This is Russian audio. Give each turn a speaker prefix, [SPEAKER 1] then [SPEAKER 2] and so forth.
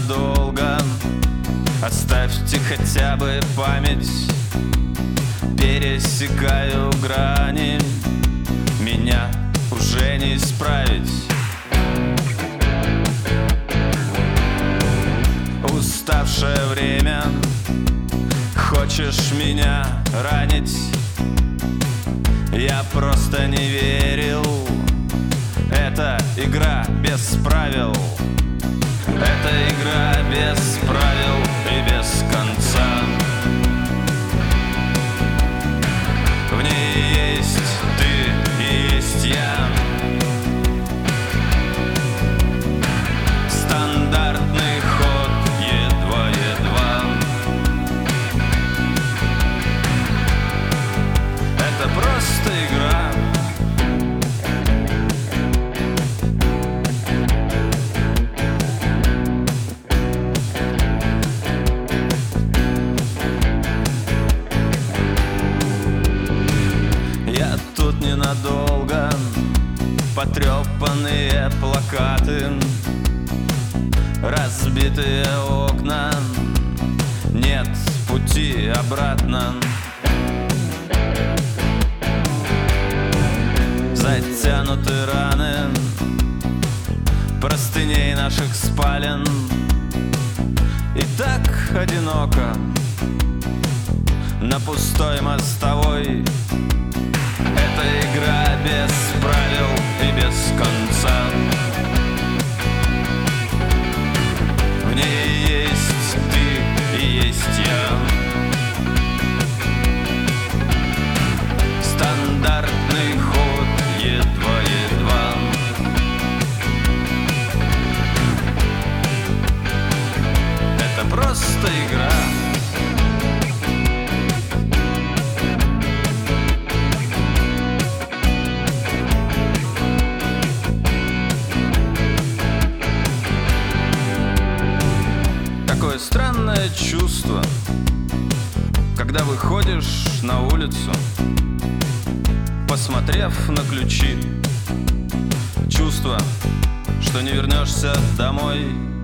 [SPEAKER 1] ненадолго. Оставьте хотя бы память. Пересекаю грани, меня уже не исправить. Уставшее время, хочешь меня ранить? Я просто не верил. Это игра без правил. Это игра без правил и без конца. В ней есть ты и есть я. Стандартный ход, едва-едва. Это просто игра. Я тут ненадолго. Потрепанные плакаты, разбитые окна, нет пути обратно. Затянуты раны простыней наших спален. И так одиноко на пустой мостовой. Это игра без правил и без конца. В ней есть ты и есть я. Стандартный ход, едва-едва. Это просто игра. Такое странное чувство, когда выходишь на улицу, посмотрев на ключи. Чувство, что не вернешься домой.